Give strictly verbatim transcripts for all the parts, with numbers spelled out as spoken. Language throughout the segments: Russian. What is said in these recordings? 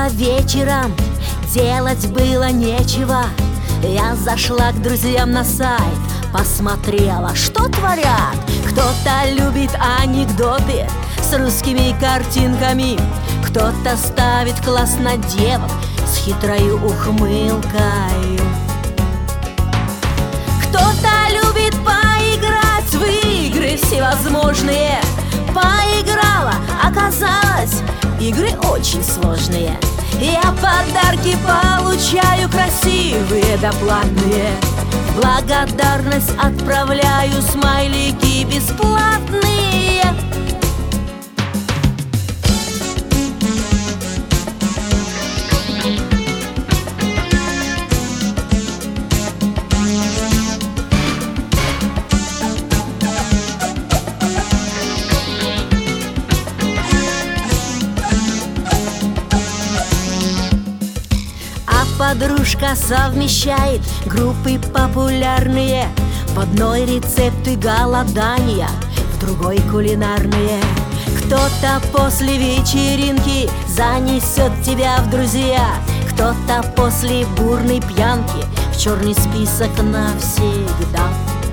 Поздно вечером делать было нечего. Я зашла к друзьям на сайт, посмотрела, что творят. Кто-то любит анекдоты с русскими картинками, кто-то ставит класс на девок с хитрою ухмылкой. Кто-то любит поиграть в игры всевозможные. Поиграла, оказалось, игры очень сложные. Я подарки получаю красивые да платные. В благодарность отправляю смайлики бесплатные. Подружка совмещает группы популярные. В одной рецепты голодания, в другой кулинарные. Кто-то после вечеринки занесет тебя в друзья, кто-то после бурной пьянки в черный список навсегда.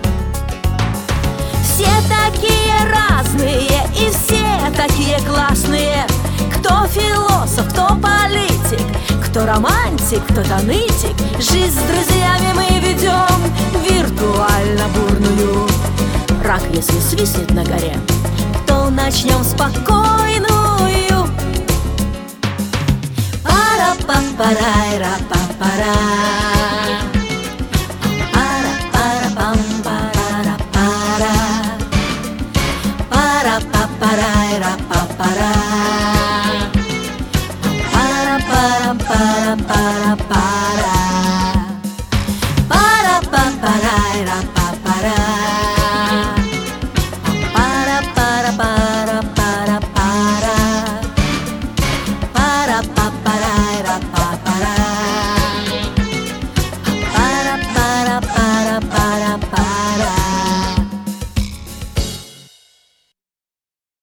Все такие разные и все такие классные. Кто философ, кто политик, кто романтик, кто-то нытик. Жизнь с друзьями мы ведем виртуально бурную. Рак, если свистнет на горе, то начнем спокойную. Пара-па-парай, ра-па-пара. Пара-пара-пам-пара-пара. Пара-па-парай, ра-па-пара. Пара-пара-пара-пара.